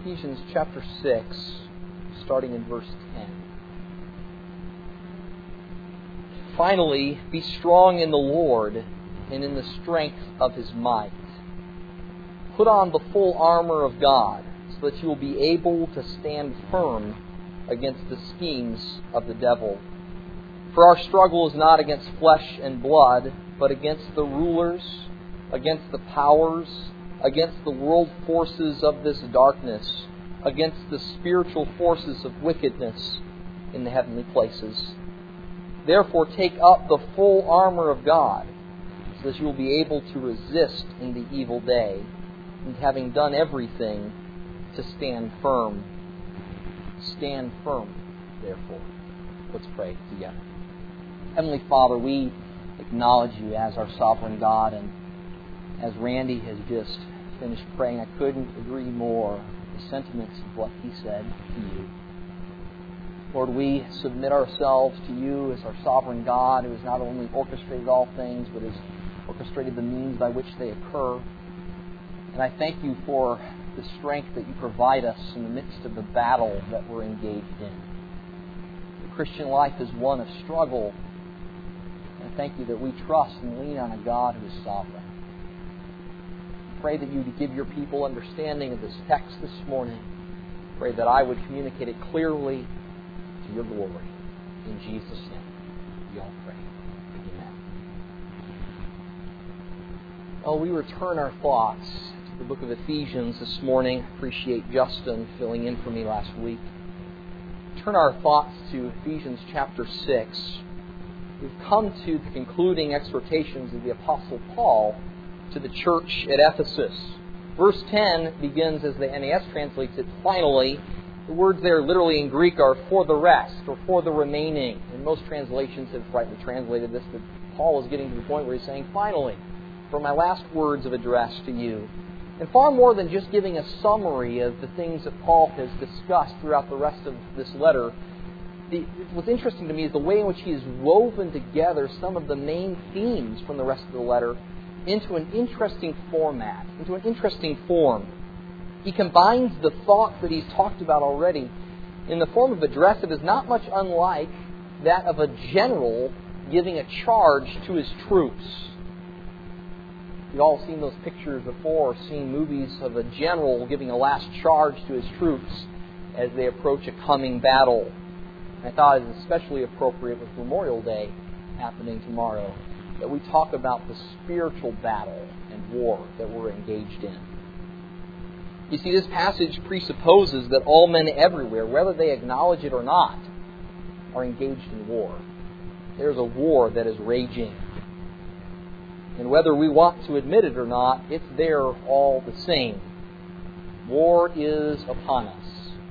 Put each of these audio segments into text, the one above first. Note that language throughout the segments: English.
Ephesians chapter 6, starting in verse 10. Finally, be strong in the Lord and in the strength of His might. Put on the full armor of God, so that you will be able to stand firm against the schemes of the devil. For our struggle is not against flesh and blood, but against the rulers, against the powers, against the world forces of this darkness, against the spiritual forces of wickedness in the heavenly places. Therefore, take up the full armor of God, so that you will be able to resist in the evil day, and having done everything, to stand firm. Stand firm, therefore. Let's pray together. Heavenly Father, we acknowledge You as our sovereign God, and as Randy has just finished praying, I couldn't agree more with the sentiments of what he said to You. Lord, we submit ourselves to You as our sovereign God, who has not only orchestrated all things, but has orchestrated the means by which they occur. And I thank You for the strength that You provide us in the midst of the battle that we're engaged in. The Christian life is one of struggle. And I thank You that we trust and lean on a God who is sovereign. I pray that You would give Your people understanding of this text this morning. I pray that I would communicate it clearly to Your glory. In Jesus' name, we all pray. Amen. Well, we return our thoughts to the book of Ephesians this morning. I appreciate Justin filling in for me last week. Turn our thoughts to Ephesians chapter 6. We've come to the concluding exhortations of the Apostle Paul to the church at Ephesus. Verse 10 begins, as the NAS translates it, finally. The words there literally in Greek are for the rest, or for the remaining. And most translations have rightly translated this, but Paul is getting to the point where he's saying, finally, for my last words of address to you. And far more than just giving a summary of the things that Paul has discussed throughout the rest of this letter, what's interesting to me is the way in which he has woven together some of the main themes from the rest of the letter into an interesting format, into an interesting form. He combines the thoughts that he's talked about already in the form of address that is not much unlike that of a general giving a charge to his troops. You've all seen those pictures before, seen movies of a general giving a last charge to his troops as they approach a coming battle. I thought it was especially appropriate with Memorial Day happening tomorrow that we talk about the spiritual battle and war that we're engaged in. You see, this passage presupposes that all men everywhere, whether they acknowledge it or not, are engaged in war. There's a war that is raging. And whether we want to admit it or not, it's there all the same. War is upon us.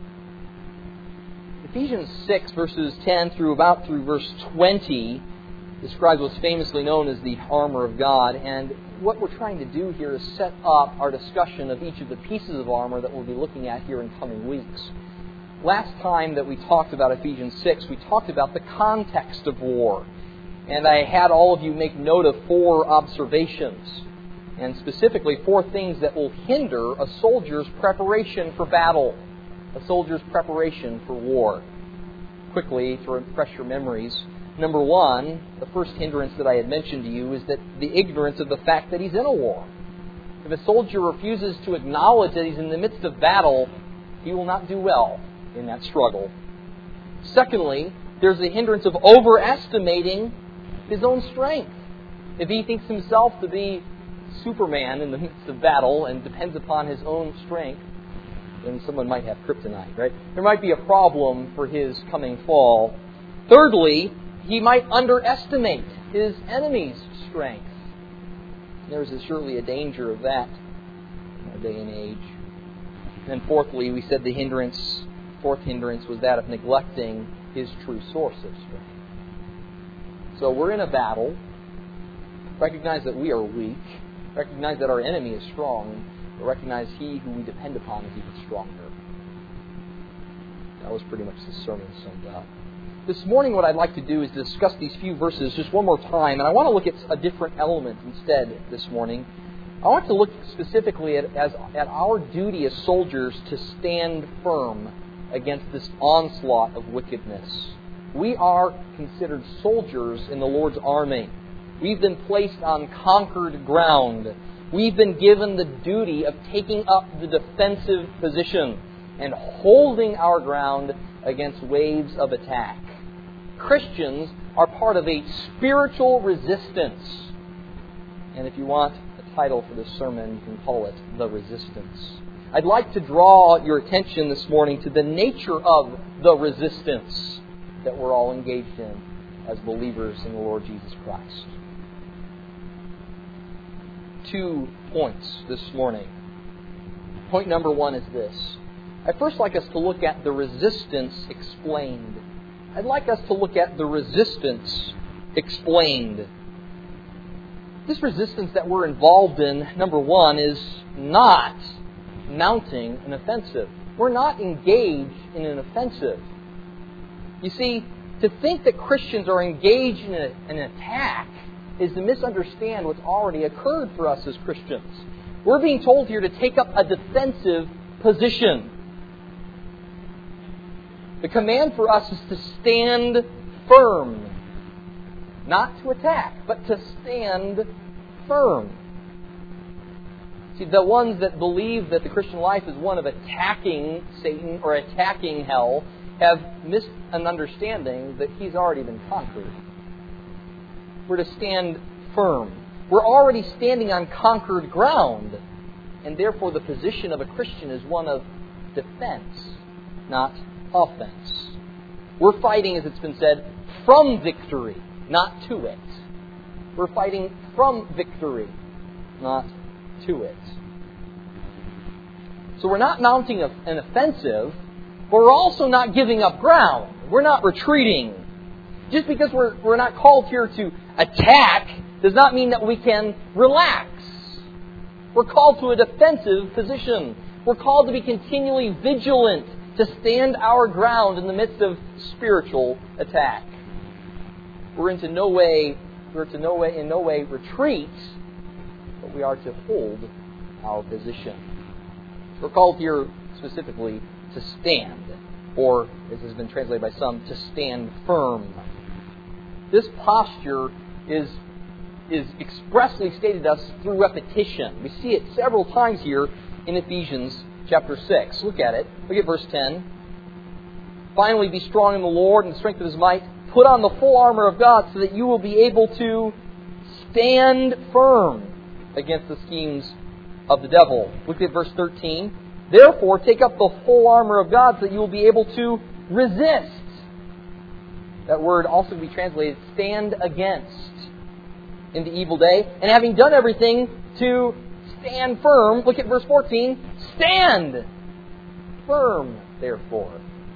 Ephesians 6, verses 10 through verse 20, describes what's famously known as the armor of God. And what we're trying to do here is set up our discussion of each of the pieces of armor that we'll be looking at here in coming weeks. Last time that we talked about Ephesians 6, we talked about the context of war. And I had all of you make note of 4 observations, and specifically 4 things that will hinder a soldier's preparation for battle, a soldier's preparation for war. Quickly, to refresh your memories, number 1, the first hindrance that I had mentioned to you is that the ignorance of the fact that he's in a war. If a soldier refuses to acknowledge that he's in the midst of battle, he will not do well in that struggle. Secondly, there's the hindrance of overestimating his own strength. If he thinks himself to be Superman in the midst of battle and depends upon his own strength, then someone might have kryptonite, right? There might be a problem for his coming fall. Thirdly, he might underestimate his enemy's strength. There's surely a danger of that in our day and age. And then fourthly, we said the fourth hindrance was that of neglecting his true source of strength. So we're in a battle. Recognize that we are weak. Recognize that our enemy is strong. But recognize he who we depend upon is even stronger. That was pretty much the sermon summed up. This morning what I'd like to do is discuss these few verses just one more time. And I want to look at a different element instead this morning. I want to look specifically at our duty as soldiers to stand firm against this onslaught of wickedness. We are considered soldiers in the Lord's army. We've been placed on conquered ground. We've been given the duty of taking up the defensive position and holding our ground against waves of attack. Christians are part of a spiritual resistance. And if you want a title for this sermon, you can call it The Resistance. I'd like to draw your attention this morning to the nature of the resistance that we're all engaged in as believers in the Lord Jesus Christ. 2 points this morning. Point number 1 is this. I'd first like us to look at the resistance explained. I'd like us to look at the resistance explained. This resistance that we're involved in, number 1, is not mounting an offensive. We're not engaged in an offensive. You see, to think that Christians are engaged in an attack is to misunderstand what's already occurred for us as Christians. We're being told here to take up a defensive position. The command for us is to stand firm. Not to attack, but to stand firm. See, the ones that believe that the Christian life is one of attacking Satan or attacking hell have missed an understanding that he's already been conquered. We're to stand firm. We're already standing on conquered ground, and therefore the position of a Christian is one of defense, not offense. We're fighting, as it's been said, from victory, not to it. We're fighting from victory, not to it. So we're not mounting an offensive, but we're also not giving up ground. We're not retreating. Just because we're not called here to attack does not mean that we can relax. We're called to a defensive position. We're called to be continually vigilant, to stand our ground in the midst of spiritual attack. We're in no way retreat, but we are to hold our position. We're called here specifically to stand, or as has been translated by some, to stand firm. This posture is expressly stated to us through repetition. We see it several times here in Ephesians chapter 6. Look at it. Look at verse 10. Finally, be strong in the Lord and the strength of His might. Put on the full armor of God so that you will be able to stand firm against the schemes of the devil. Look at verse 13. Therefore, take up the full armor of God so that you will be able to resist. That word also can be translated stand against in the evil day. And having done everything to stand firm, look at verse 14. Stand firm, therefore.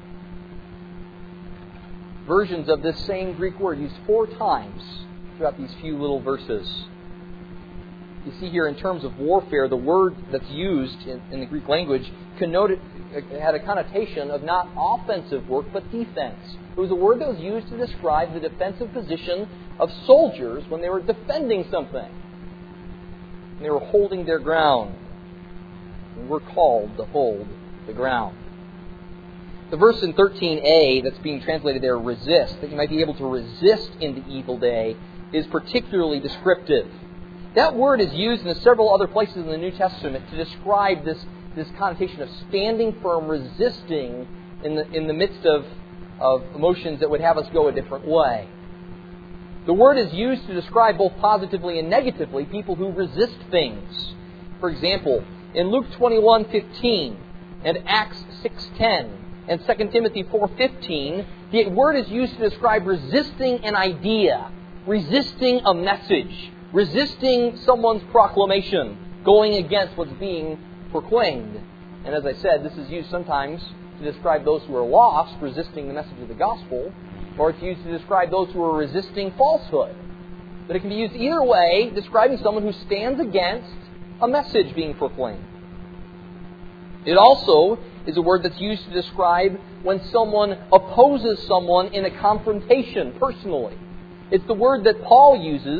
Versions of this same Greek word used 4 times throughout these few little verses. You see here in terms of warfare, the word that's used in the Greek language had a connotation of not offensive work, but defense. It was a word that was used to describe the defensive position of soldiers when they were defending something. And they were holding their ground. And we're called to hold the ground. The verse in 13a that's being translated there, resist, that you might be able to resist in the evil day, is particularly descriptive. That word is used in several other places in the New Testament to describe this connotation of standing firm, resisting in the midst of emotions that would have us go a different way. The word is used to describe both positively and negatively people who resist things. For example, in Luke 21:15 and Acts 6:10 and 2 Timothy 4:15, the word is used to describe resisting an idea, resisting a message, resisting someone's proclamation, going against what's being proclaimed. And as I said, this is used sometimes to describe those who are lost, resisting the message of the gospel, or it's used to describe those who are resisting falsehood. But it can be used either way, describing someone who stands against a message being proclaimed. It also is a word that's used to describe when someone opposes someone in a confrontation personally. It's the word that Paul uses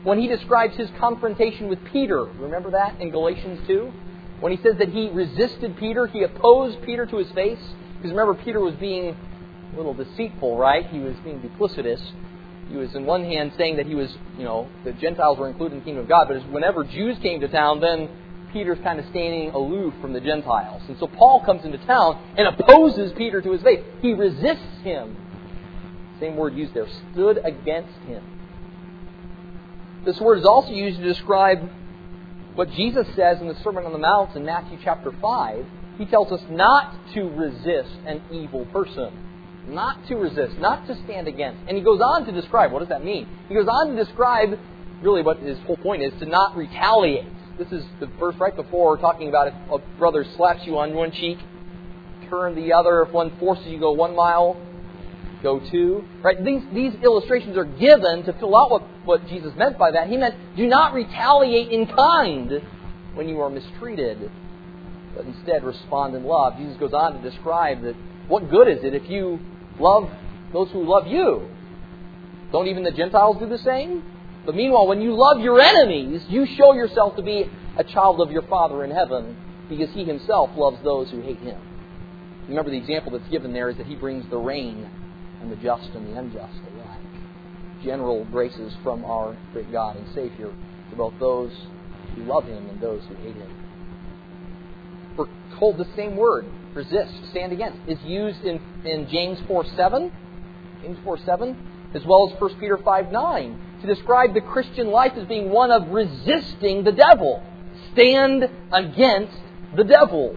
when he describes his confrontation with Peter. Remember that in Galatians 2? When he says that he resisted Peter, he opposed Peter to his face. Because remember, Peter was being a little deceitful, right? He was being duplicitous. He was, in one hand, saying that he was, the Gentiles were included in the kingdom of God. But whenever Jews came to town, then Peter's kind of standing aloof from the Gentiles. And so Paul comes into town and opposes Peter to his face. He resists him. Same word used there, stood against him. This word is also used to describe what Jesus says in the Sermon on the Mount in Matthew chapter 5. He tells us not to resist an evil person. Not to resist, not to stand against. And he goes on to describe, what does that mean? He goes on to describe, really what his whole point is, to not retaliate. This is the verse right before, talking about if a brother slaps you on one cheek, turn the other. If one forces you to go 1 mile, go 2. Right? These illustrations are given to fill out what Jesus meant by that. He meant, do not retaliate in kind when you are mistreated, but instead respond in love. Jesus goes on to describe that what good is it if you love those who love you? Don't even the Gentiles do the same? But meanwhile, when you love your enemies, you show yourself to be a child of your Father in heaven, because He Himself loves those who hate Him. Remember, the example that's given there is that He brings the rain and the just and the unjust alike. General graces from our great God and Savior to both those who love Him and those who hate Him. We're told the same word, resist, stand against, is used in James 4:7, as well as 1 Peter 5:9, to describe the Christian life as being one of resisting the devil. Stand against the devil.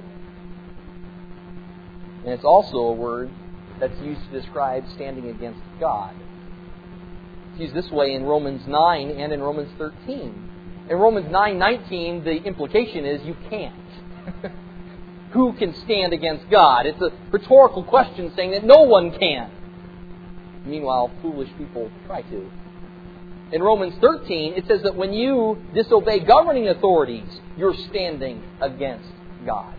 And it's also a word that's used to describe standing against God. It's used this way in Romans 9 and in Romans 13. In Romans 9:19, the implication is you can't. Who can stand against God? It's a rhetorical question saying that no one can. Meanwhile, foolish people try to. In Romans 13, it says that when you disobey governing authorities, you're standing against God.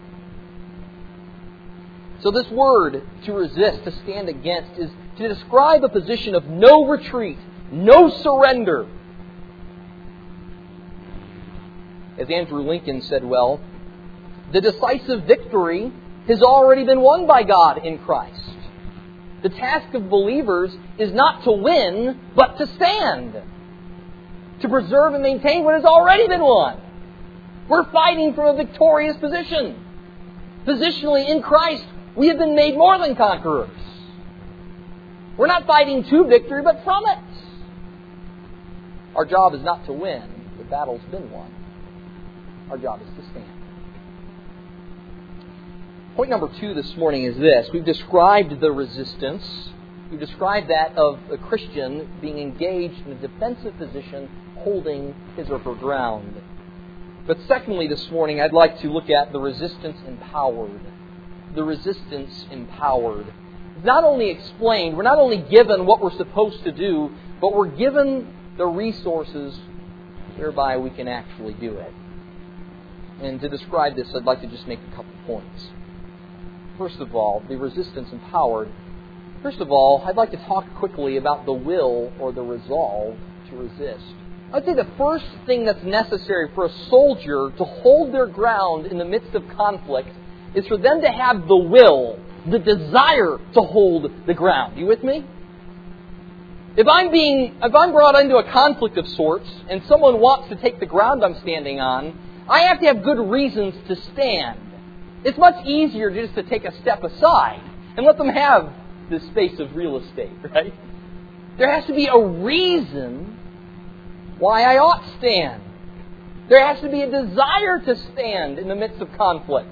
So this word, to resist, to stand against, is to describe a position of no retreat, no surrender. As Andrew Lincoln said well, the decisive victory has already been won by God in Christ. The task of believers is not to win, but to stand. To preserve and maintain what has already been won. We're fighting from a victorious position. Positionally in Christ, we have been made more than conquerors. We're not fighting to victory, but from it. Our job is not to win. The battle's been won. Our job is to stand. Point number 2 this morning is this. We've described the resistance. We've described that of a Christian being engaged in a defensive position, holding his or her ground. But secondly, this morning, I'd like to look at the resistance empowered. The resistance empowered. It's not only explained, we're not only given what we're supposed to do, but we're given the resources whereby we can actually do it. And to describe this, I'd like to just make a couple points. First of all, the resistance empowered. First of all, I'd like to talk quickly about the will or the resolve to resist. I'd say the first thing that's necessary for a soldier to hold their ground in the midst of conflict is for them to have the will, the desire to hold the ground. You with me? If I'm brought into a conflict of sorts and someone wants to take the ground I'm standing on, I have to have good reasons to stand. It's much easier just to take a step aside and let them have this space of real estate, right? There has to be a reason why I ought to stand. There has to be a desire to stand in the midst of conflict.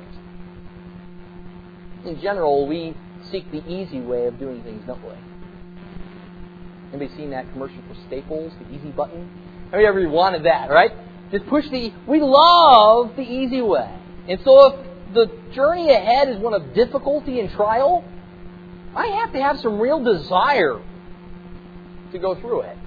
In general, we seek the easy way of doing things, don't we? Anybody seen that commercial for Staples, the easy button? Have you ever wanted that, right? Just we love the easy way. And so if the journey ahead is one of difficulty and trial, I have to have some real desire to go through it.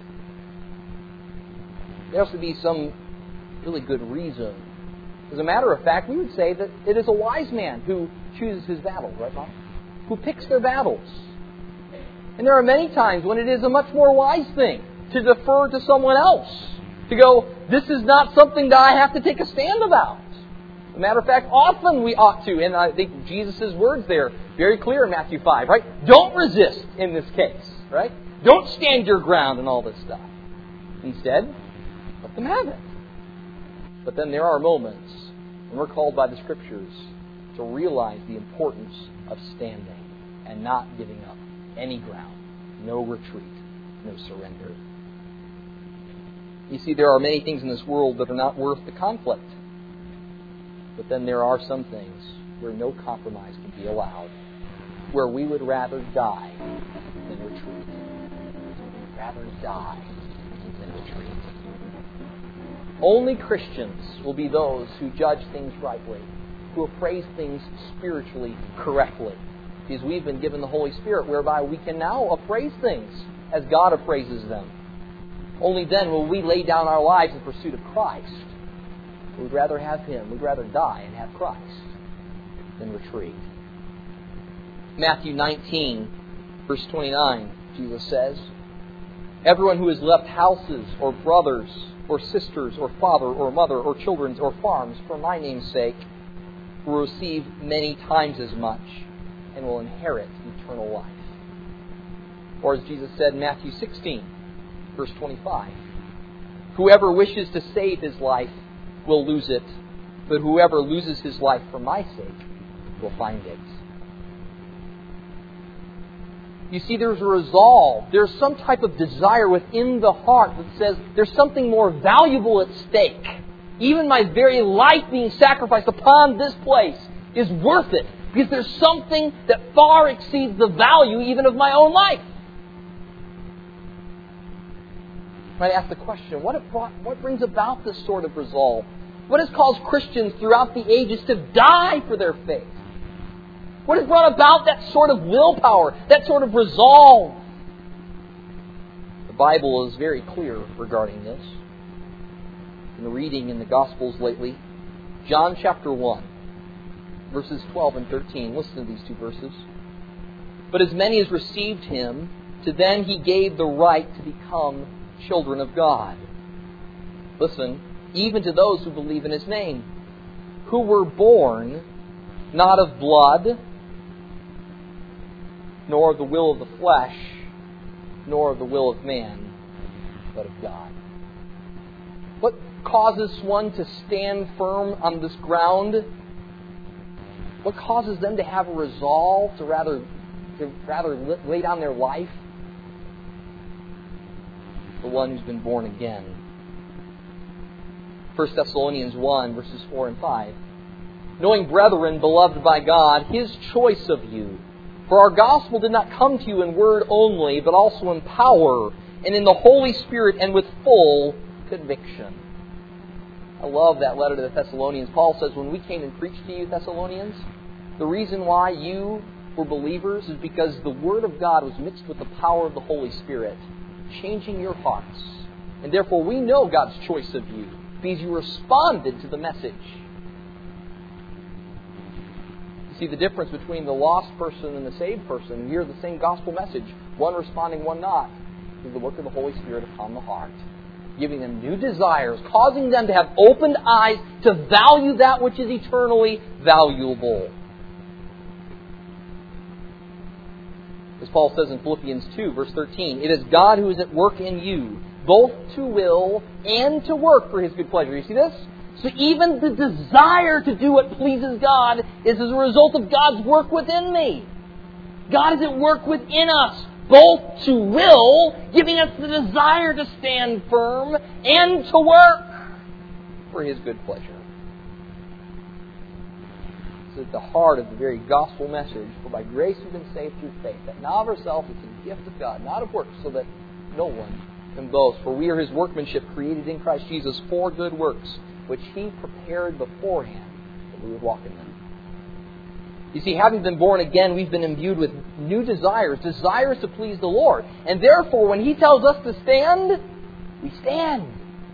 There has to be some really good reason. As a matter of fact, we would say that it is a wise man who chooses his battles, right, Bob? Who picks their battles. And there are many times when it is a much more wise thing to defer to someone else To go, this is not something that I have to take a stand about. As a matter of fact, often we ought to. And I think Jesus' words there, very clear in Matthew 5, right? Don't resist in this case, right? Don't stand your ground and all this stuff. Instead, let them have it. But then there are moments when we're called by the Scriptures to realize the importance of standing and not giving up any ground. No retreat, no surrender. You see, there are many things in this world that are not worth the conflict. But then there are some things where no compromise can be allowed, where we would rather die than retreat. We'd rather die than retreat. Only Christians will be those who judge things rightly, who appraise things spiritually correctly. Because we've been given the Holy Spirit whereby we can now appraise things as God appraises them. Only then will we lay down our lives in pursuit of Christ. We'd rather have Him. We'd rather die and have Christ than retreat. Matthew 19, verse 29, Jesus says, everyone who has left houses or brothers or sisters or father or mother or children or farms for my name's sake will receive many times as much and will inherit eternal life. Or as Jesus said in Matthew 16, verse 25, whoever wishes to save his life will lose it, but whoever loses his life for my sake will find it. You see, there's a resolve. There's some type of desire within the heart that says there's something more valuable at stake. Even my very life being sacrificed upon this place is worth it, because there's something that far exceeds the value even of my own life. I might ask the question, what brings about this sort of resolve? What has caused Christians throughout the ages to die for their faith? What has brought about that sort of willpower, that sort of resolve? The Bible is very clear regarding this. In reading in the Gospels lately, John chapter 1, verses 12 and 13. Listen to these two verses. But as many as received Him, to them He gave the right to become children of God. Listen, even to those who believe in His name, who were born not of blood, nor of the will of the flesh, nor of the will of man, but of God. What causes one to stand firm on this ground? What causes them to have a resolve to rather lay down their life? The one who's been born again. 1 Thessalonians 1, verses 4 and 5. Knowing, brethren, beloved by God, His choice of you. For our gospel did not come to you in word only, but also in power, and in the Holy Spirit, and with full conviction. I love that letter to the Thessalonians. Paul says, when we came and preached to you, Thessalonians, the reason why you were believers is because the Word of God was mixed with the power of the Holy Spirit, changing your hearts. And therefore we know God's choice of you, because you responded to the message. You see the difference between the lost person and the saved person. You hear the same gospel message, one responding, one not, is the work of the Holy Spirit upon the heart, giving them new desires, causing them to have opened eyes to value that which is eternally valuable. As Paul says in Philippians 2, verse 13, it is God who is at work in you, both to will and to work for His good pleasure. You see this? So even the desire to do what pleases God is as a result of God's work within me. God is at work within us, both to will, giving us the desire to stand firm, and to work for His good pleasure. It's at the heart of the very gospel message, for by grace we've been saved through faith, that not of ourselves, it's a gift of God, not of works, so that no one can boast. For we are His workmanship, created in Christ Jesus for good works, which He prepared beforehand that we would walk in them. You see, having been born again, we've been imbued with new desires to please the Lord. And therefore, when He tells us to stand, we stand.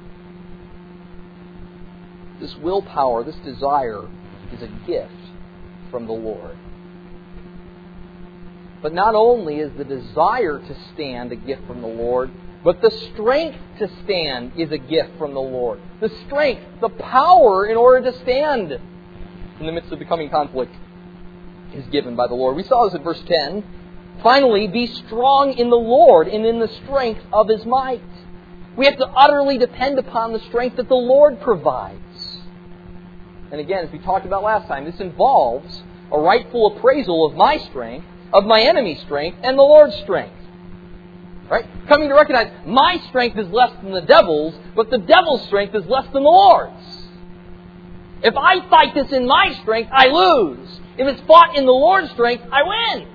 This willpower, this desire, is a gift from the Lord. But not only is the desire to stand a gift from the Lord, But the strength to stand is a gift from the Lord. The strength, the power in order to stand in the midst of the coming conflict is given by the Lord. We saw this in verse 10. Finally, be strong in the Lord and in the strength of His might. We have to utterly depend upon the strength that the Lord provides. And again, as we talked about last time, this involves a rightful appraisal of my strength, of my enemy's strength, and the Lord's strength. Right? Coming to recognize my strength is less than the devil's, but the devil's strength is less than the Lord's. If I fight this in my strength, I lose. If it's fought in the Lord's strength, I win.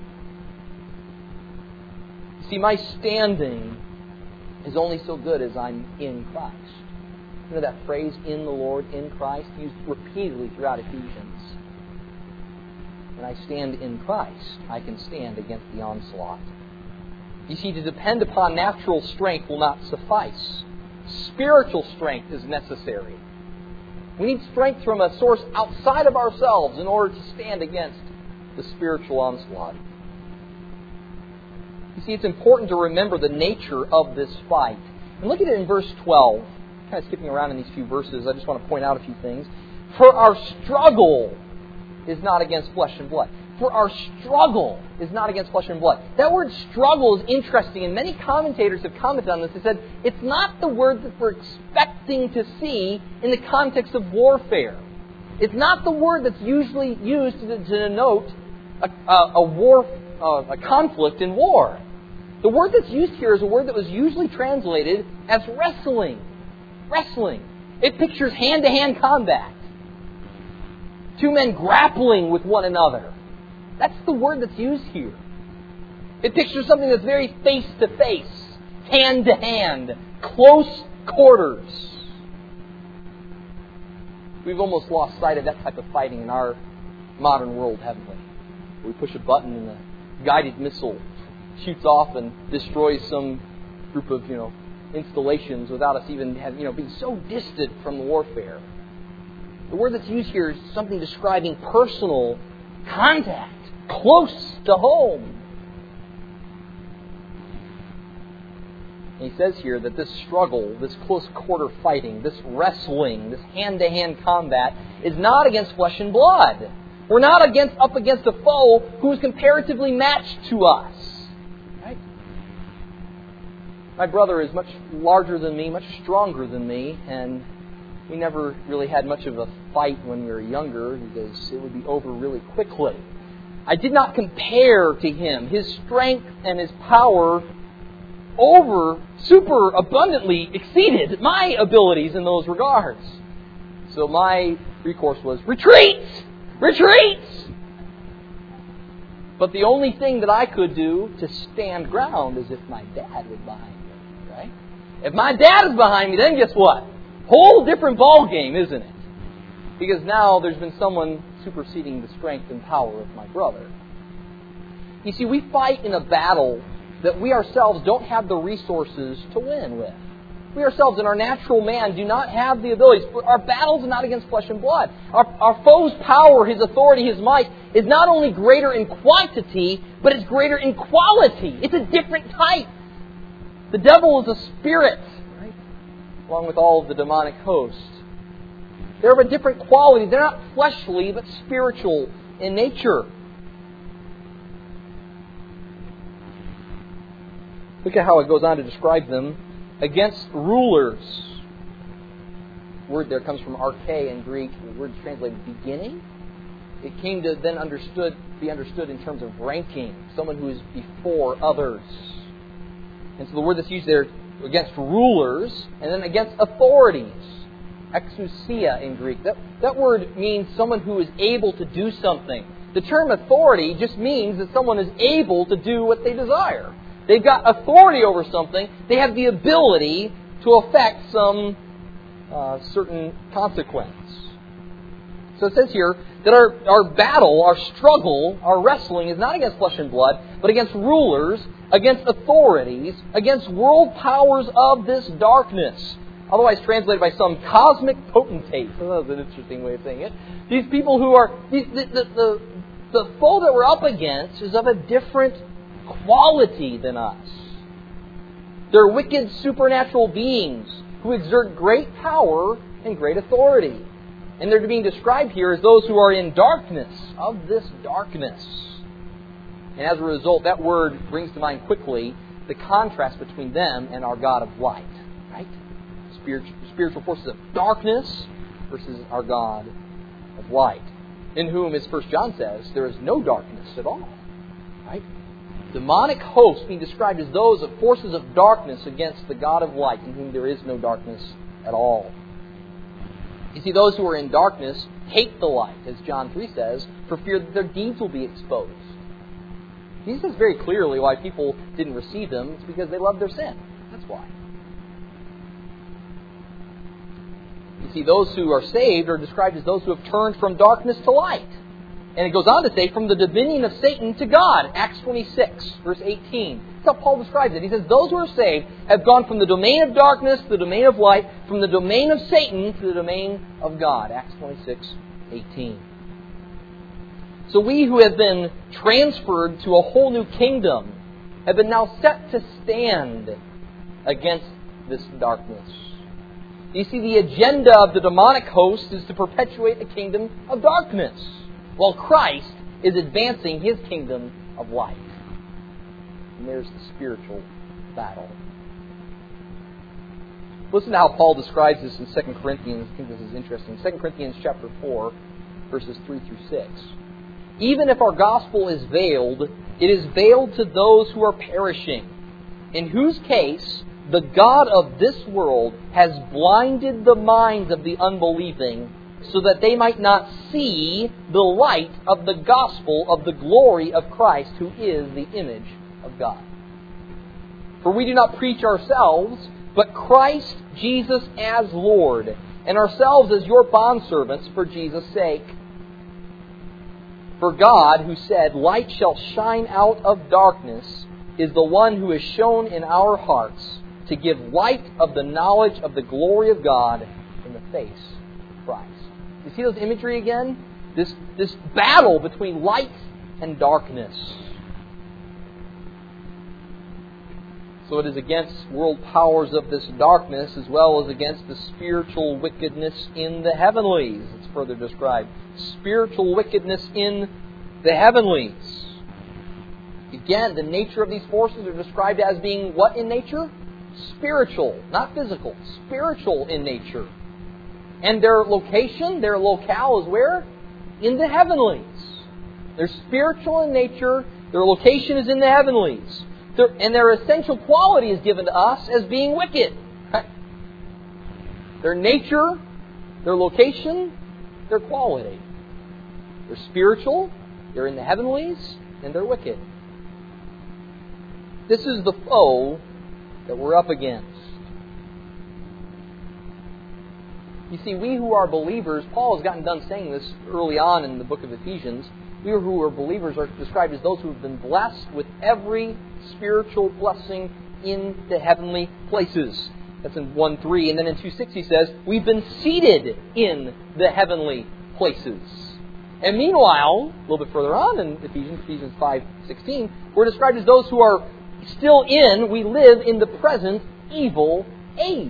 See, my standing is only so good as I'm in Christ. You know that phrase, in the Lord, in Christ, used repeatedly throughout Ephesians. When I stand in Christ, I can stand against the onslaught. You see, to depend upon natural strength will not suffice. Spiritual strength is necessary. We need strength from a source outside of ourselves in order to stand against the spiritual onslaught. You see, it's important to remember the nature of this fight. And look at it in verse 12. Kind of skipping around in these few verses, I just want to point out a few things. For our struggle is not against flesh and blood. For our struggle is not against flesh and blood. That word struggle is interesting, and many commentators have commented on this. They said it's not the word that we're expecting to see in the context of warfare. It's not the word that's usually used to denote a conflict in war. The word that's used here is a word that was usually translated as wrestling. Wrestling. It pictures hand-to-hand combat. Two men grappling with one another. That's the word that's used here. It pictures something that's very face-to-face, hand-to-hand, close quarters. We've almost lost sight of that type of fighting in our modern world, haven't we? We push a button and a guided missile shoots off and destroys some group of, installations without us even being so distant from the warfare. The word that's used here is something describing personal contact, close to home. And he says here that this struggle, this close quarter fighting, this wrestling, this hand-to-hand combat is not against flesh and blood. We're not up against a foe who is comparatively matched to us. Right? My brother is much larger than me, much stronger than me, and we never really had much of a fight when we were younger because it would be over really quickly. I did not compare to him. His strength and his power super abundantly exceeded my abilities in those regards. So my recourse was, retreat! Retreat! But the only thing that I could do to stand ground is if my dad was behind me, right? If my dad is behind me, then guess what? Whole different ball game, isn't it? Because now there's been someone superseding the strength and power of my brother. You see, we fight in a battle that we ourselves don't have the resources to win with. We ourselves in our natural man do not have the abilities. Our battles are not against flesh and blood. Our foe's power, his authority, his might is not only greater in quantity, but it's greater in quality. It's a different type. The devil is a spirit, right? Along with all of the demonic hosts. They're of a different quality. They're not fleshly, but spiritual in nature. Look at how it goes on to describe them. Against rulers. The word there comes from arche in Greek. The word is translated beginning. It came to then be understood in terms of ranking. Someone who is before others. And so the word that's used there, against rulers, and then against authorities. Exousia in Greek. That word means someone who is able to do something. The term authority just means that someone is able to do what they desire. They've got authority over something. They have the ability to affect some certain consequence. So it says here that our battle, our struggle, our wrestling is not against flesh and blood, but against rulers, against authorities, against world powers of this darkness. Otherwise translated by some cosmic potentate. So that's an interesting way of saying it. These people who are... The foe that we're up against is of a different quality than us. They're wicked supernatural beings who exert great power and great authority. And they're being described here as those who are in darkness, of this darkness. And as a result, that word brings to mind quickly the contrast between them and our God of light. Right? Spiritual forces of darkness versus our God of light, in whom, as 1 John says, there is no darkness at all. Right? Demonic hosts being described as those of forces of darkness against the God of light, in whom there is no darkness at all. You see, those who are in darkness hate the light, as John 3 says, for fear that their deeds will be exposed. He says very clearly why people didn't receive Him. It's because they loved their sin. That's why. You see, those who are saved are described as those who have turned from darkness to light. And it goes on to say, from the dominion of Satan to God. Acts 26, verse 18. That's how Paul describes it. He says, those who are saved have gone from the domain of darkness to the domain of light, from the domain of Satan to the domain of God. Acts 26, 18. So we who have been transferred to a whole new kingdom have been now set to stand against this darkness. You see, the agenda of the demonic host is to perpetuate the kingdom of darkness, while Christ is advancing His kingdom of light. And there's the spiritual battle. Listen to how Paul describes this in 2 Corinthians. I think this is interesting. 2 Corinthians chapter 4, verses 3 through 6. Even if our gospel is veiled, it is veiled to those who are perishing, in whose case the God of this world has blinded the minds of the unbelieving, so that they might not see the light of the gospel of the glory of Christ, who is the image of God. For we do not preach ourselves, but Christ Jesus as Lord, and ourselves as your bondservants for Jesus' sake. For God, who said, "Light shall shine out of darkness," is the one who is shown in our hearts to give light of the knowledge of the glory of God in the face of Christ. You see those imagery again? This battle between light and darkness. So it is against world powers of this darkness as well as against the spiritual wickedness in the heavenlies. It's further described. Spiritual wickedness in the heavenlies. Again, the nature of these forces are described as being what in nature? Spiritual, not physical. Spiritual in nature. And their location, their locale is where? In the heavenlies. They're spiritual in nature. Their location is in the heavenlies. And their essential quality is given to us as being wicked. Their nature, their location, their quality. They're spiritual, they're in the heavenlies, and they're wicked. This is the foe that we're up against. You see, we who are believers, Paul has gotten done saying this early on in the book of Ephesians, we who are believers are described as those who have been blessed with every spiritual blessing in the heavenly places. That's in 1:3. And then in 2:6 he says, we've been seated in the heavenly places. And meanwhile, a little bit further on in Ephesians 5:16, we're described as those who are still we live in the present evil age.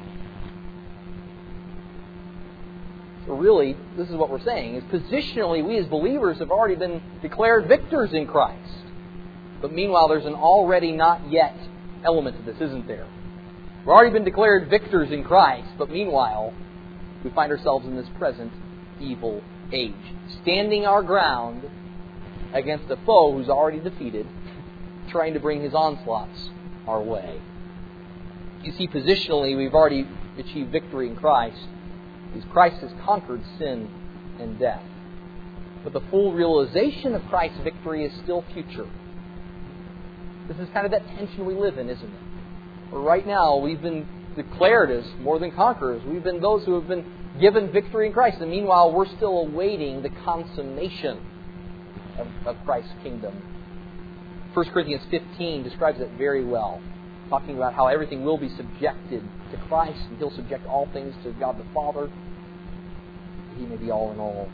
So really, this is what we're saying, is positionally we as believers have already been declared victors in Christ. But meanwhile, there's an already not yet element to this, isn't there? We've already been declared victors in Christ, but meanwhile, we find ourselves in this present evil age, standing our ground against a foe who's already defeated, trying to bring his onslaughts our way. You see, positionally, we've already achieved victory in Christ, because Christ has conquered sin and death. But the full realization of Christ's victory is still future. This is kind of that tension we live in, isn't it? Where right now we've been declared as more than conquerors. We've been those who have been given victory in Christ. And meanwhile, we're still awaiting the consummation of Christ's kingdom. 1 Corinthians 15 describes it very well, talking about how everything will be subjected to Christ, and He'll subject all things to God the Father. He may be all in all.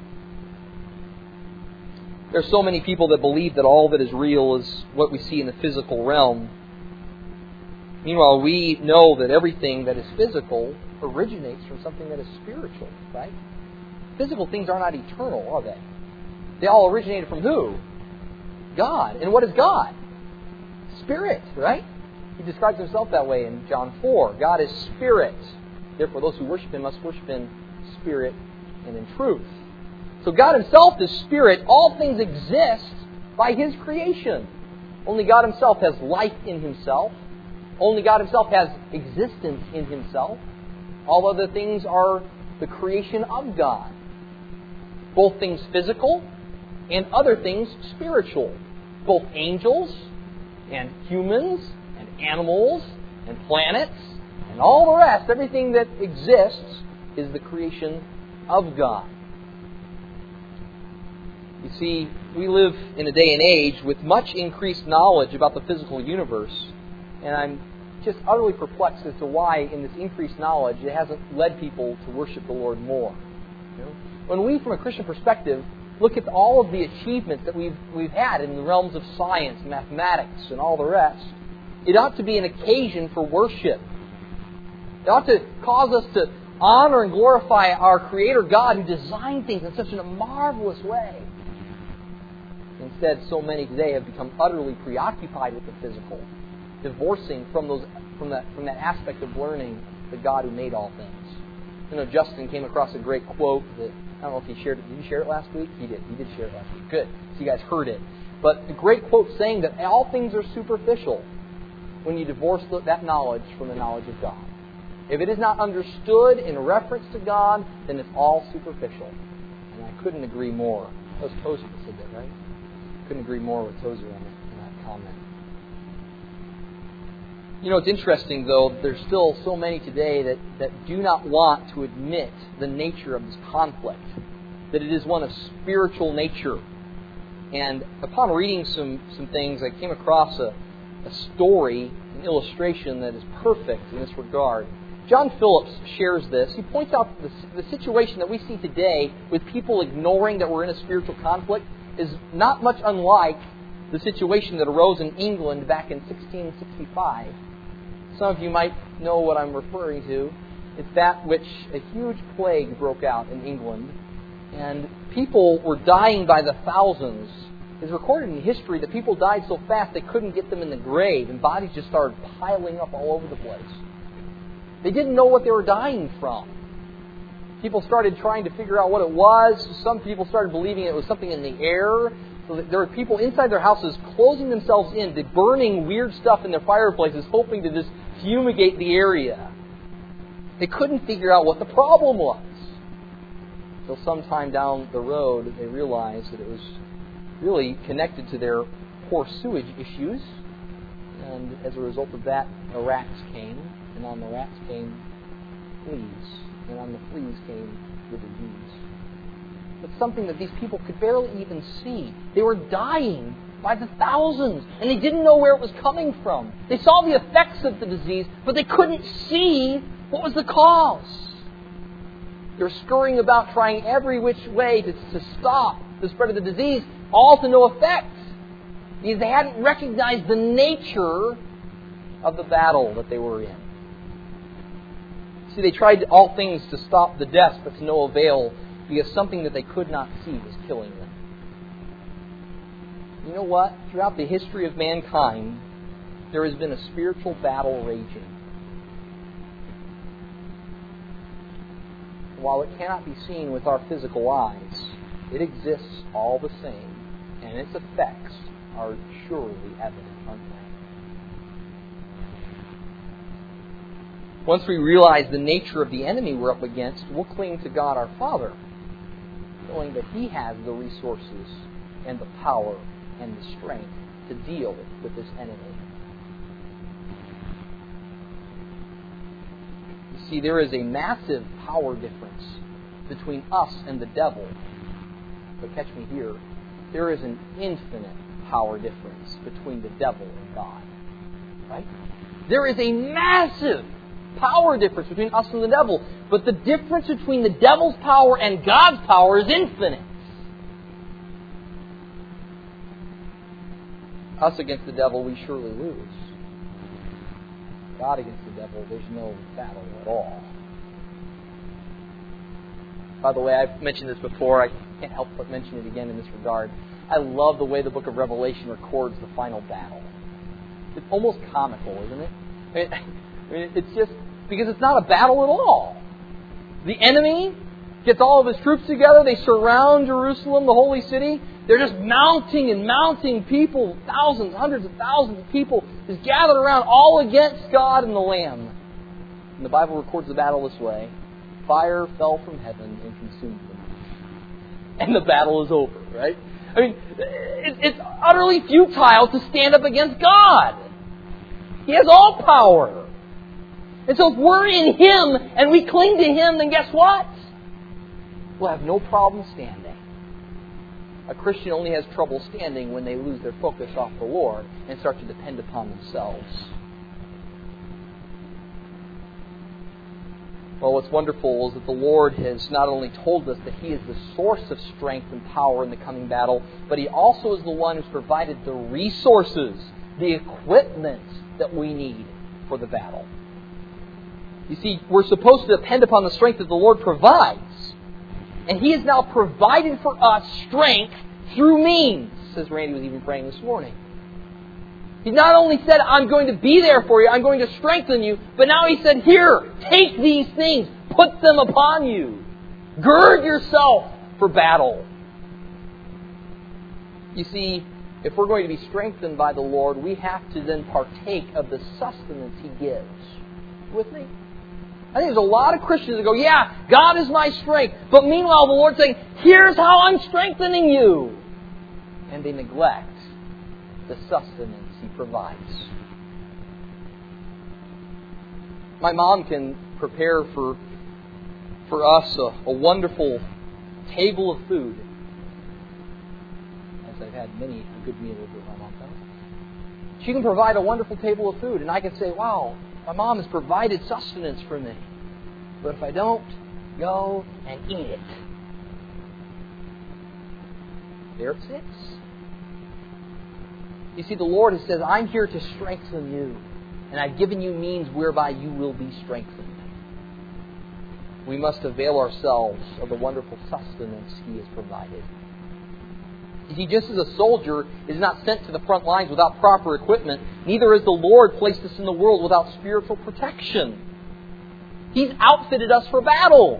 There are so many people that believe that all that is real is what we see in the physical realm. Meanwhile, we know that everything that is physical originates from something that is spiritual, right? Physical things are not eternal, are they? They all originated from who? God. And what is God? Spirit, right? He describes himself that way in John 4. God is spirit. Therefore, those who worship Him must worship in spirit and in truth. So God Himself is spirit. All things exist by His creation. Only God Himself has life in Himself. Only God Himself has existence in Himself. All other things are the creation of God. Both things physical and other things spiritual. Both angels and humans and animals and planets and all the rest, everything that exists is the creation of God. You see, we live in a day and age with much increased knowledge about the physical universe, and I'm just utterly perplexed as to why, in this increased knowledge, it hasn't led people to worship the Lord more. You know? When we, from a Christian perspective, look at all of the achievements that we've had in the realms of science, mathematics, and all the rest, it ought to be an occasion for worship. It ought to cause us to honor and glorify our Creator God who designed things in such a marvelous way. Instead, so many today have become utterly preoccupied with the physical, divorcing from that aspect of learning the God who made all things. You know, Justin came across a great quote that, I don't know if he shared it. Did you share it last week? He did. He did share it last week. Good. So you guys heard it. But the great quote saying that all things are superficial when you divorce that knowledge from the knowledge of God. If it is not understood in reference to God, then it's all superficial. And I couldn't agree more. That was Tozer that said that, right? Couldn't agree more with Tozer on that comment. You know, it's interesting, though, there's still so many today that do not want to admit the nature of this conflict, that it is one of spiritual nature. And upon reading some things, I came across a story, an illustration that is perfect in this regard. John Phillips shares this. He points out the situation that we see today with people ignoring that we're in a spiritual conflict is not much unlike the situation that arose in England back in 1665. Some of you might know what I'm referring to. It's that which a huge plague broke out in England, and people were dying by the thousands. It's recorded in history that people died so fast they couldn't get them in the grave, and bodies just started piling up all over the place. They didn't know what they were dying from. People started trying to figure out what it was. Some people started believing it was something in the air. So there were people inside their houses closing themselves in, burning weird stuff in their fireplaces, hoping to just fumigate the area. They couldn't figure out what the problem was. Until sometime down the road, they realized that it was really connected to their poor sewage issues. And as a result of that, the rats came. And on the rats came fleas. And on the fleas came the disease. But something that these people could barely even see. They were dying by the thousands, and they didn't know where it was coming from. They saw the effects of the disease, but they couldn't see what was the cause. They were scurrying about trying every which way to stop the spread of the disease, all to no effect. Because they hadn't recognized the nature of the battle that they were in. See, they tried all things to stop the deaths, but to no avail, because something that they could not see was killing them. You know what? Throughout the history of mankind, there has been a spiritual battle raging. While it cannot be seen with our physical eyes, it exists all the same, and its effects are surely evident, aren't they? Once we realize the nature of the enemy we're up against, we'll cling to God our Father, knowing that He has the resources and the power and the strength to deal with this enemy. You see, there is a massive power difference between us and the devil. But catch me here, there is an infinite power difference between the devil and God. Right? There is a massive power difference between us and the devil. But the difference between the devil's power and God's power is infinite. Us against the devil, we surely lose. God against the devil, there's no battle at all. By the way, I've mentioned this before. I can't help but mention it again in this regard. I love the way the book of Revelation records the final battle. It's almost comical, isn't it? I mean, it's just because it's not a battle at all. The enemy gets all of his troops together. They surround Jerusalem, the holy city. They're just mounting and mounting people, thousands, hundreds of thousands of people just gathered around all against God and the Lamb. And the Bible records the battle this way. Fire fell from heaven and consumed them. And the battle is over, right? I mean, it's utterly futile to stand up against God. He has all power. And so if we're in Him and we cling to Him, then guess what? We'll have no problem standing. A Christian only has trouble standing when they lose their focus off the Lord and start to depend upon themselves. Well, what's wonderful is that the Lord has not only told us that He is the source of strength and power in the coming battle, but He also is the one who's provided the resources, the equipment that we need for the battle. You see, we're supposed to depend upon the strength that the Lord provides. And He has now provided for us strength through means, as Randy was even praying this morning. He not only said, I'm going to be there for you, I'm going to strengthen you, but now He said, here, take these things, put them upon you. Gird yourself for battle. You see, if we're going to be strengthened by the Lord, we have to then partake of the sustenance He gives. With me? I think there's a lot of Christians that go, yeah, God is my strength. But meanwhile, the Lord's saying, here's how I'm strengthening you. And they neglect the sustenance He provides. My mom can prepare for us a wonderful table of food. As I've had many a good meal with my mom. She can provide a wonderful table of food. And I can say, wow, my mom has provided sustenance for me. But if I don't go and eat it, there it sits. You see, the Lord has said, I'm here to strengthen you. And I've given you means whereby you will be strengthened. We must avail ourselves of the wonderful sustenance He has provided. You see, just as a soldier is not sent to the front lines without proper equipment, neither has the Lord placed us in the world without spiritual protection. He's outfitted us for battle.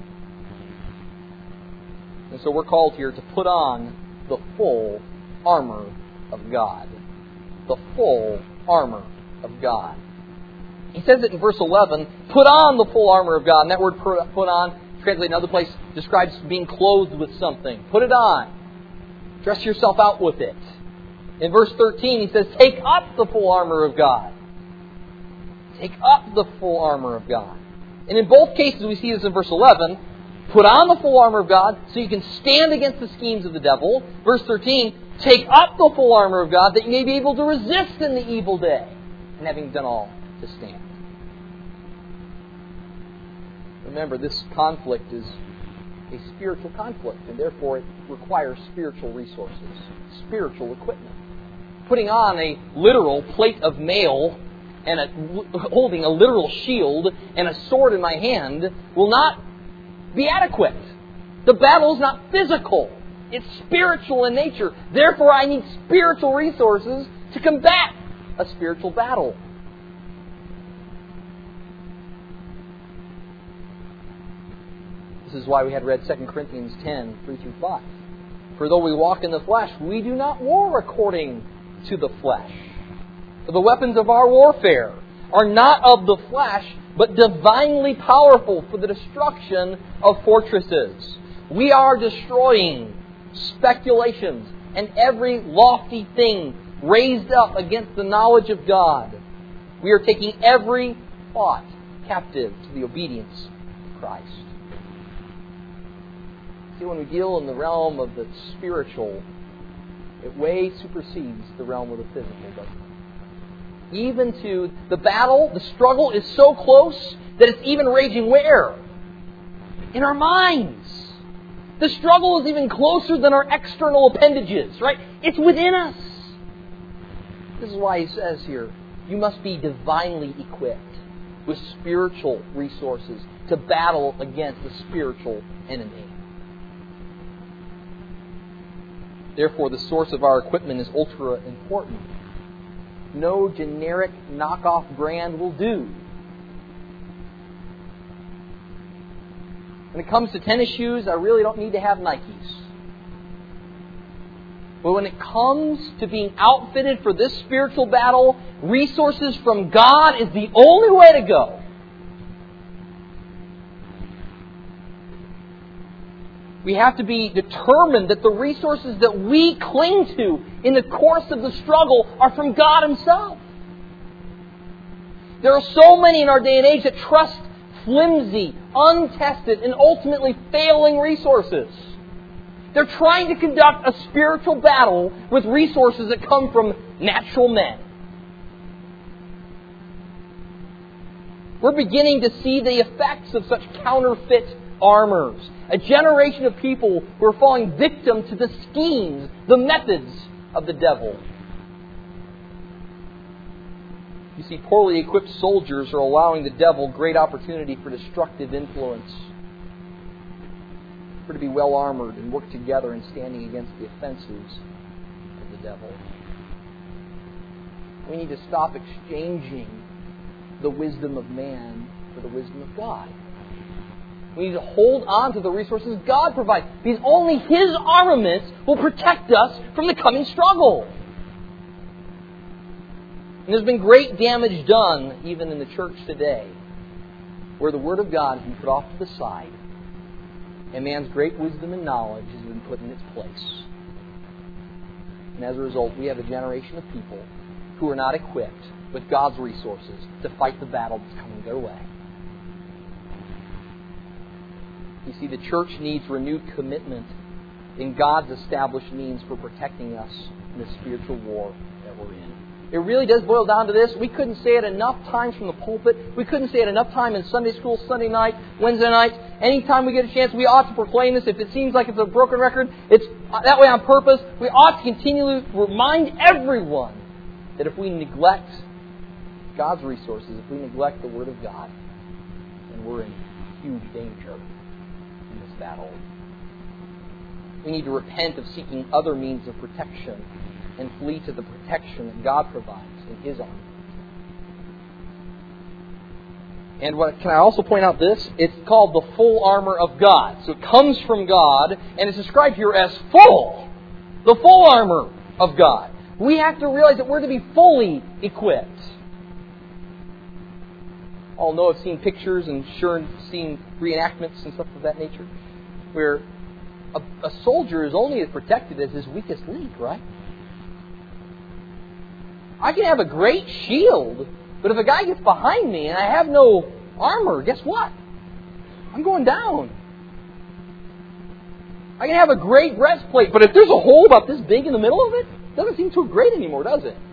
And so we're called here to put on the full armor of God. The full armor of God. He says it in verse 11, put on the full armor of God. And that word put on, translated in another place, describes being clothed with something. Put it on. Dress yourself out with it. In verse 13, he says, take up the full armor of God. Take up the full armor of God. And in both cases, we see this in verse 11, put on the full armor of God so you can stand against the schemes of the devil. Verse 13, take up the full armor of God that you may be able to resist in the evil day. And having done all, to stand. Remember, this conflict is a spiritual conflict, and therefore it requires spiritual resources, spiritual equipment. Putting on a literal plate of mail and holding a literal shield and a sword in my hand will not be adequate. The battle is not physical. It's spiritual in nature. Therefore, I need spiritual resources to combat a spiritual battle. This is why we had read 2 Corinthians 10, 3 through 5. For though we walk in the flesh, we do not war according to the flesh. For the weapons of our warfare are not of the flesh, but divinely powerful for the destruction of fortresses. We are destroying speculations and every lofty thing raised up against the knowledge of God. We are taking every thought captive to the obedience of Christ. See, when we deal in the realm of the spiritual, it way supersedes the realm of the physical, doesn't it? Even to the battle, the struggle is so close that it's even raging where? In our minds. The struggle is even closer than our external appendages, right? It's within us. This is why he says here, You must be divinely equipped with spiritual resources to battle against the spiritual enemy. Therefore, the source of our equipment is ultra important. No generic knockoff brand will do. When it comes to tennis shoes, I really don't need to have Nikes. But when it comes to being outfitted for this spiritual battle, resources from God is the only way to go. We have to be determined that the resources that we cling to in the course of the struggle are from God Himself. There are so many in our day and age that trust flimsy, untested, and ultimately failing resources. They're trying to conduct a spiritual battle with resources that come from natural men. We're beginning to see the effects of such counterfeit armors. A generation of people who are falling victim to the schemes, the methods of the devil. You see, poorly equipped soldiers are allowing the devil great opportunity for destructive influence. We're to be well armored and work together in standing against the offenses of the devil. We need to stop exchanging the wisdom of man for the wisdom of God. We need to hold on to the resources God provides, because only His armaments will protect us from the coming struggle. And there's been great damage done, even in the church today, where the Word of God has been put off to the side, and man's great wisdom and knowledge has been put in its place. And as a result, we have a generation of people who are not equipped with God's resources to fight the battle that's coming their way. You see, the church needs renewed commitment in God's established means for protecting us in the spiritual war that we're in. It really does boil down to this. We couldn't say it enough times from the pulpit. We couldn't say it enough time in Sunday school, Sunday night, Wednesday night. Anytime we get a chance, we ought to proclaim this. If it seems like it's a broken record, it's that way on purpose. We ought to continually remind everyone that if we neglect God's resources, if we neglect the Word of God, then we're in huge danger in this battle. We need to repent of seeking other means of protection and flee to the protection that God provides in His armor. And can I also point out this? It's called the full armor of God. So it comes from God, and it's described here as full. The full armor of God. We have to realize that we're to be fully equipped. All know, I've seen pictures and sure seen reenactments and stuff of that nature, where a soldier is only as protected as his weakest link, right? I can have a great shield, but if a guy gets behind me and I have no armor, guess what? I'm going down. I can have a great breastplate, but if there's a hole about this big in the middle of it, it doesn't seem too great anymore, does it?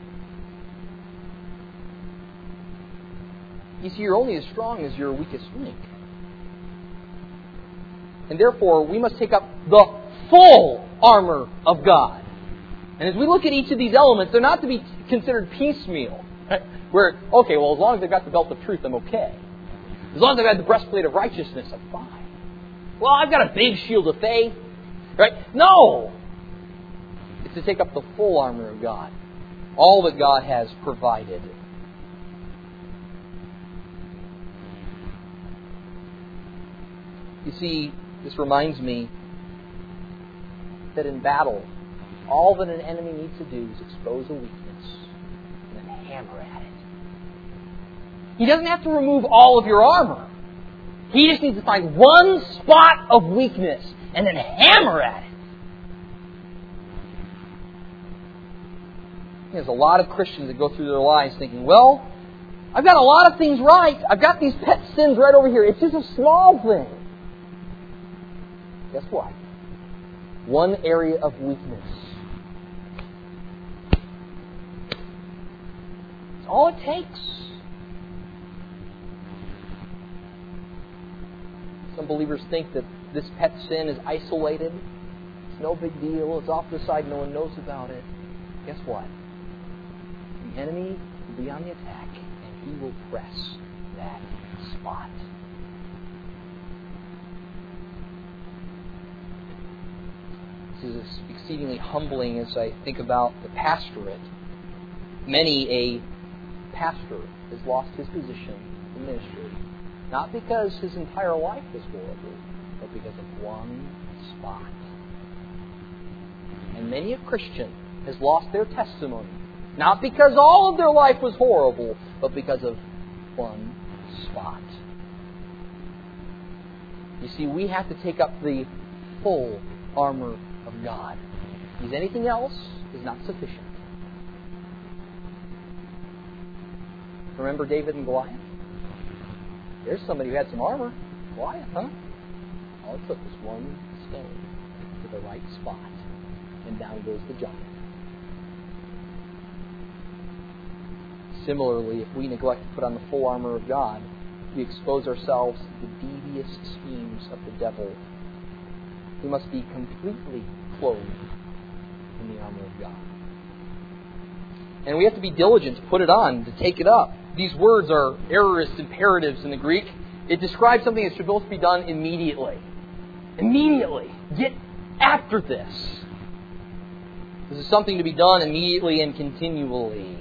You see, you're only as strong as your weakest link. And therefore, we must take up the full armor of God. And as we look at each of these elements, they're not to be considered piecemeal. Right? Where, okay, well, as long as I've got the belt of truth, I'm okay. As long as I've got the breastplate of righteousness, I'm fine. Well, I've got a big shield of faith. Right? No! It's to take up the full armor of God. All that God has provided. You see, this reminds me that in battle, all that an enemy needs to do is expose a weakness and then hammer at it. He doesn't have to remove all of your armor. He just needs to find one spot of weakness and then hammer at it. There's a lot of Christians that go through their lives thinking, well, I've got a lot of things right. I've got these pet sins right over here. It's just a small thing. Guess what? One area of weakness. It's all it takes. Some believers think that this pet sin is isolated. It's no big deal. It's off to the side. No one knows about it. Guess what? The enemy will be on the attack, and he will press that spot. This is exceedingly humbling as I think about the pastorate. Many a pastor has lost his position in ministry, not because his entire life was horrible, but because of one spot. And many a Christian has lost their testimony, not because all of their life was horrible, but because of one spot. You see, we have to take up the full armor of God. Because anything else is not sufficient. Remember David and Goliath? There's somebody who had some armor. Goliath, huh? All it took was one stone to the right spot, and down goes the giant. Similarly, if we neglect to put on the full armor of God, we expose ourselves to the devious schemes of the devil. We must be completely clothed in the armor of God. And we have to be diligent to put it on, to take it up. These words are aorist imperatives in the Greek. It describes something that should both be done immediately. Immediately. Get after this. This is something to be done immediately and continually.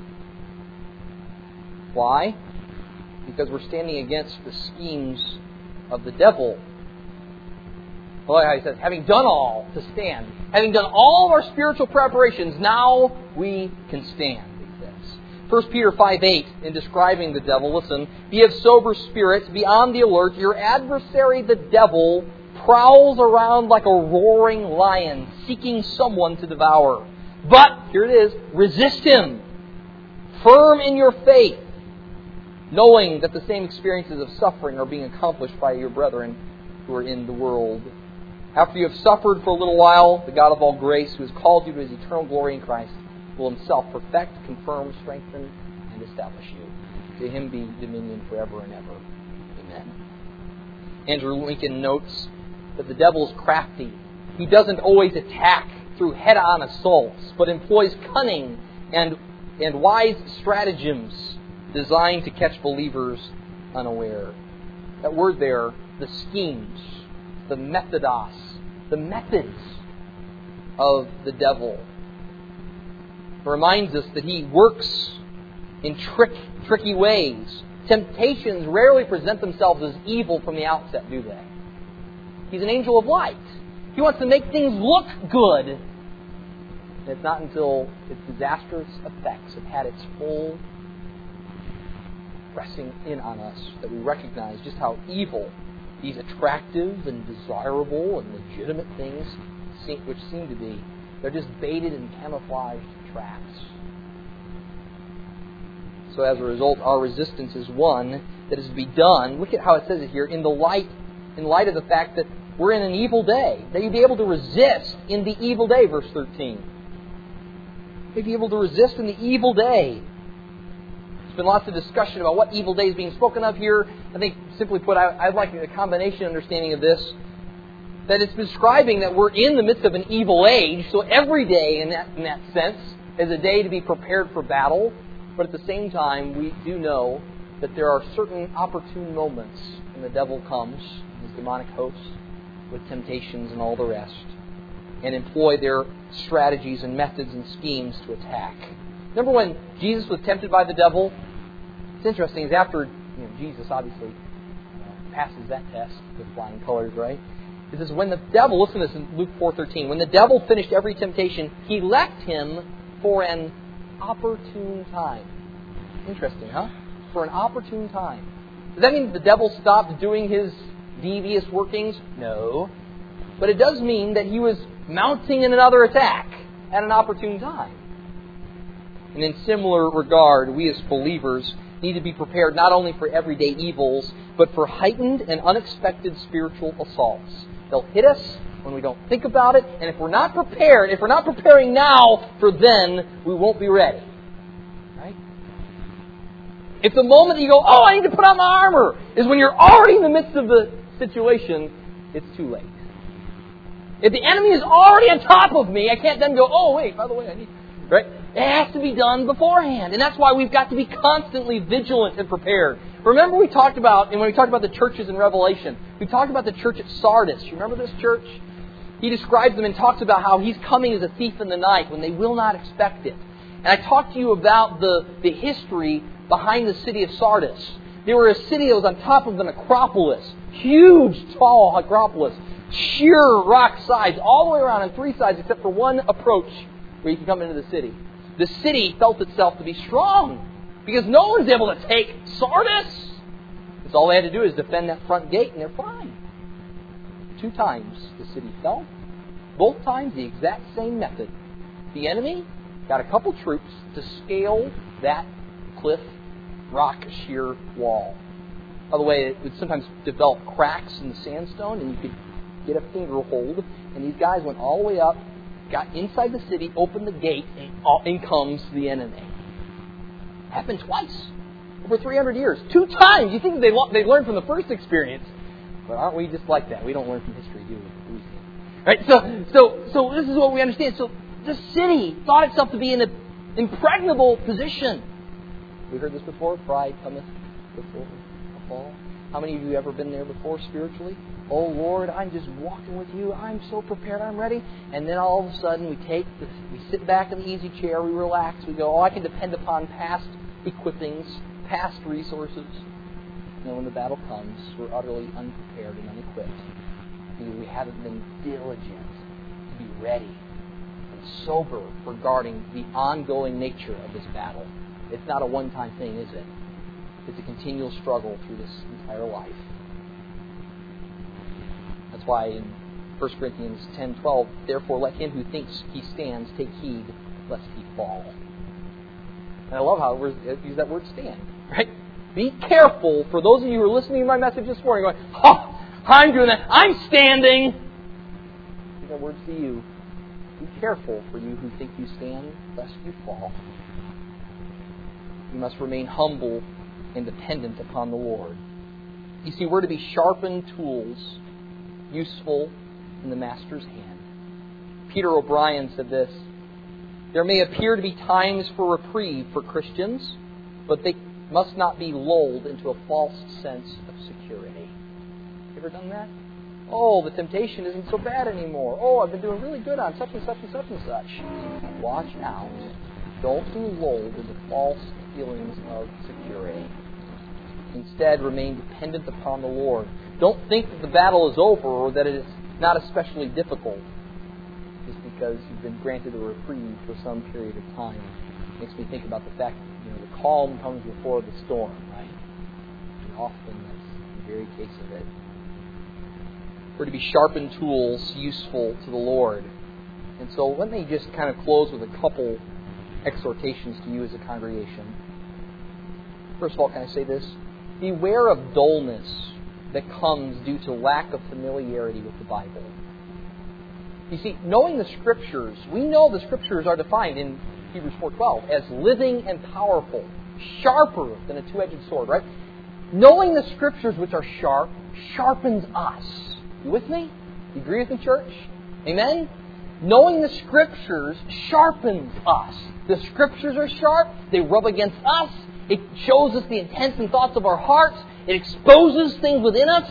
Why? Because we're standing against the schemes of the devil. Well, he says, having done all to stand, having done all of our spiritual preparations, now we can stand. 1 Peter 5:8, in describing the devil, listen, be of sober spirits, be on the alert. Your adversary, the devil, prowls around like a roaring lion, seeking someone to devour. But, here it is, resist him, firm in your faith, knowing that the same experiences of suffering are being accomplished by your brethren who are in the world. After you have suffered for a little while, the God of all grace, who has called you to His eternal glory in Christ, will Himself perfect, confirm, strengthen, and establish you. To Him be dominion forever and ever. Amen. Andrew Lincoln notes that the devil is crafty. He doesn't always attack through head-on assaults, but employs cunning and wise stratagems designed to catch believers unaware. That word there, the schemes, the methodos, the methods of the devil, reminds us that he works in tricky ways. Temptations rarely present themselves as evil from the outset, do they? He's an angel of light. He wants to make things look good. And it's not until its disastrous effects have had its full pressing in on us that we recognize just how evil these attractive and desirable and legitimate things which seem to be. They're just baited and camouflaged traps. So as a result, our resistance is one that is to be done. Look at how it says it here, in light of the fact that we're in an evil day. That you'd be able to resist in the evil day, verse 13. You'd be able to resist in the evil day. There's been lots of discussion about what evil day is being spoken of here. I think, simply put, I'd like a combination understanding of this. That it's describing that we're in the midst of an evil age, so every day in that sense is a day to be prepared for battle. But at the same time, we do know that there are certain opportune moments when the devil comes, his demonic hosts, with temptations and all the rest, and employ their strategies and methods and schemes to attack. Remember when Jesus was tempted by the devil? It's interesting, is after Jesus obviously passes that test with flying colors, right? It says, when the devil, listen to this in Luke 4:13, when the devil finished every temptation, he left him for an opportune time. Interesting, huh? For an opportune time. Does that mean the devil stopped doing his devious workings? No. But it does mean that he was mounting another attack at an opportune time. And in similar regard, we as believers need to be prepared not only for everyday evils, but for heightened and unexpected spiritual assaults. They'll hit us when we don't think about it, and if we're not prepared, if we're not preparing now for then, we won't be ready. Right? If the moment that you go, oh, I need to put on my armor, is when you're already in the midst of the situation, it's too late. If the enemy is already on top of me, I can't then go, oh, wait, by the way, I need... Right? It has to be done beforehand. And that's why we've got to be constantly vigilant and prepared. Remember we talked about, and when we talked about the churches in Revelation, we talked about the church at Sardis. You remember this church? He describes them and talks about how he's coming as a thief in the night when they will not expect it. And I talked to you about the history behind the city of Sardis. They were a city that was on top of an acropolis. Huge, tall acropolis. Sheer rock sides all the way around on three sides except for one approach where you can come into the city. The city felt itself to be strong because no one's able to take Sardis. Because all they had to do is defend that front gate and they're fine. 2 times the city fell. Both times the exact same method. The enemy got a couple troops to scale that cliff rock sheer wall. By the way, it would sometimes develop cracks in the sandstone and you could get a finger hold. And these guys went all the way up, got inside the city, opened the gate, and in comes the enemy. Happened twice. Over 300 years. 2 times. You think they learned from the first experience. But aren't we just like that? We don't learn from history, do we? Right? So this is what we understand. So the city thought itself to be in an impregnable position. We heard this before. Pride cometh before a fall. How many of you have ever been there before spiritually? Oh Lord, I'm just walking with you. I'm so prepared. I'm ready. And then all of a sudden we sit back in the easy chair. We relax. We go, I can depend upon past equippings, past resources. And then when the battle comes, we're utterly unprepared and unequipped because we haven't been diligent to be ready and sober regarding the ongoing nature of this battle. It's not a one-time thing, is it? It's a continual struggle through this entire life. That's why in 1 Corinthians 10:12, therefore let him who thinks he stands take heed lest he fall. And I love how we use that word stand, right? Be careful for those of you who are listening to my message this morning going, oh, I'm doing that. I'm standing. These are words to you. Be careful for you who think you stand lest you fall. You must remain humble and dependent upon the Lord. You see, we're to be sharpened tools, useful in the Master's hand. Peter O'Brien said this, there may appear to be times for reprieve for Christians, but they must not be lulled into a false sense of security. You ever done that? Oh, the temptation isn't so bad anymore. Oh, I've been doing really good on such and such and such and such. Watch out. Don't be lulled into false feelings of security. Instead, remain dependent upon the Lord. Don't think that the battle is over or that it is not especially difficult just because you've been granted a reprieve for some period of time. It makes me think about the fact that the calm comes before the storm, right? And often that's the very case of it. We're to be sharpened tools useful to the Lord. And so let me just kind of close with a couple exhortations to you as a congregation. First of all, can I say this? Beware of dullness that comes due to lack of familiarity with the Bible. You see, knowing the Scriptures, we know the Scriptures are defined in Hebrews 4:12 as living and powerful, sharper than a two-edged sword, right? Knowing the Scriptures which are sharp sharpens us. You with me? You agree with me, church? Amen? Knowing the Scriptures sharpens us. The Scriptures are sharp. They rub against us. It shows us the intents and thoughts of our hearts. It exposes things within us.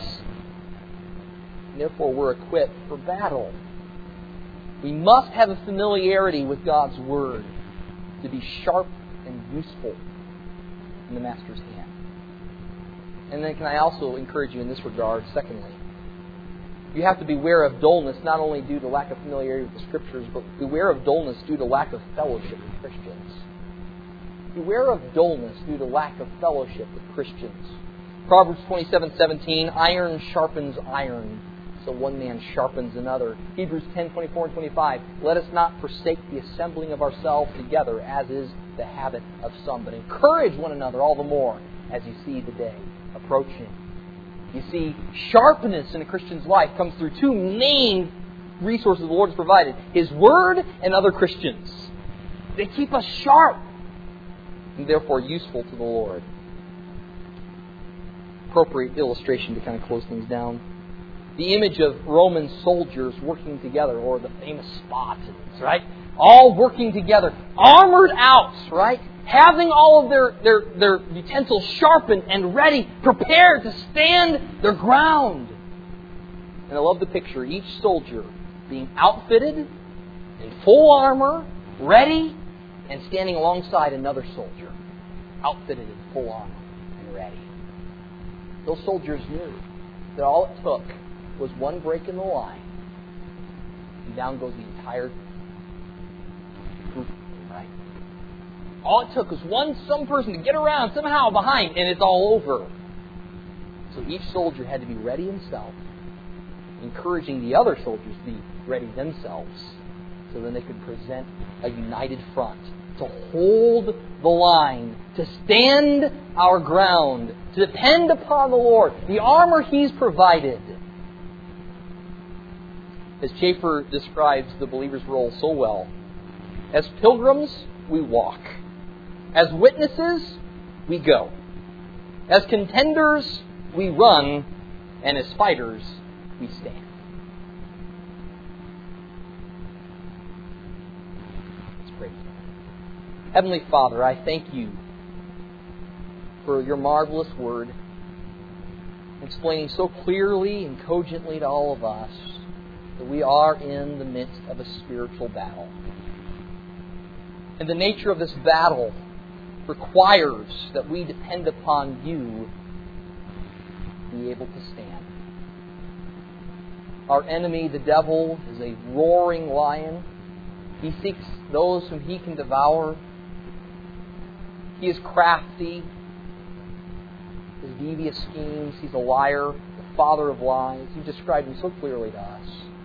And therefore, we're equipped for battle. We must have a familiarity with God's Word to be sharp and useful in the Master's hand. And then can I also encourage you in this regard, secondly, you have to beware of dullness not only due to lack of familiarity with the Scriptures, but beware of dullness due to lack of fellowship with Christians. Beware of dullness due to lack of fellowship with Christians. Proverbs 27:17, iron sharpens iron, so one man sharpens another. Hebrews 10:24 and 25, let us not forsake the assembling of ourselves together, as is the habit of some, but encourage one another all the more as you see the day approaching. You see, sharpness in a Christian's life comes through 2 main resources the Lord has provided. His Word and other Christians. They keep us sharp and therefore useful to the Lord. Appropriate illustration to kind of close things down. The image of Roman soldiers working together, or the famous Spartans, right? all working together, armored out, right? Having all of their utensils sharpened and ready, prepared to stand their ground. And I love the picture, each soldier being outfitted in full armor, ready, and standing alongside another soldier, outfitted in full armor and ready. Those soldiers knew that all it took was one break in the line, and down goes the entire group, right? All it took was some person to get around somehow behind, and it's all over. So each soldier had to be ready himself, encouraging the other soldiers to be ready themselves, so then they could present a united front, to hold the line, to stand our ground, to depend upon the Lord, the armor He's provided. As Schaeffer describes the believer's role so well, as pilgrims, we walk. As witnesses, we go. As contenders, we run. And as fighters, we stand. Let's pray. Heavenly Father, I thank You for Your marvelous Word, explaining so clearly and cogently to all of us that we are in the midst of a spiritual battle. And the nature of this battle requires that we depend upon You to be able to stand. Our enemy, the devil, is a roaring lion. He seeks those whom he can devour. He is crafty. His devious schemes. He's a liar, the father of lies. You described him so clearly to us.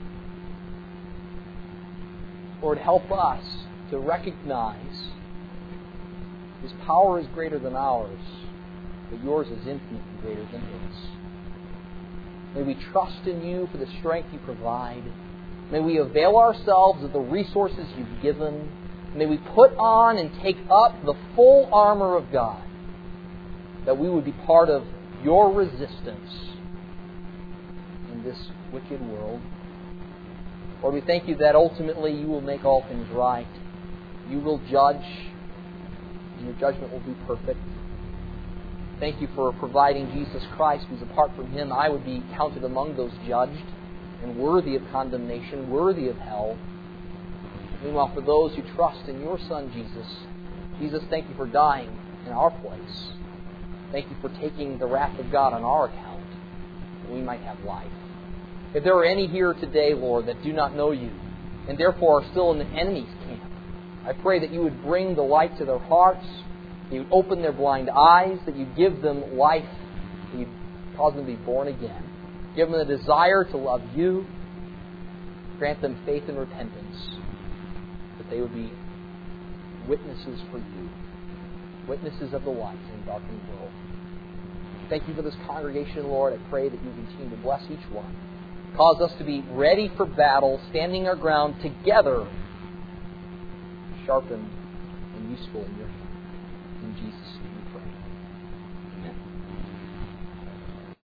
Lord, help us to recognize His power is greater than ours, but Yours is infinitely greater than His. May we trust in You for the strength You provide. May we avail ourselves of the resources You've given. May we put on and take up the full armor of God, that we would be part of Your resistance in this wicked world. Lord, we thank You that ultimately You will make all things right. You will judge, and Your judgment will be perfect. Thank You for providing Jesus Christ, because apart from Him, I would be counted among those judged and worthy of condemnation, worthy of hell. Meanwhile, for those who trust in Your Son, Jesus, thank You for dying in our place. Thank You for taking the wrath of God on our account, that we might have life. If there are any here today, Lord, that do not know You, and therefore are still in the enemy's camp, I pray that You would bring the light to their hearts, that You would open their blind eyes, that You give them life, that You cause them to be born again. Give them the desire to love You. Grant them faith and repentance, that they would be witnesses for You, witnesses of the light in a darkened world. Thank You for this congregation, Lord. I pray that You continue to bless each one. Cause us to be ready for battle, standing our ground together, sharpened and useful in Your hand. In Jesus' name.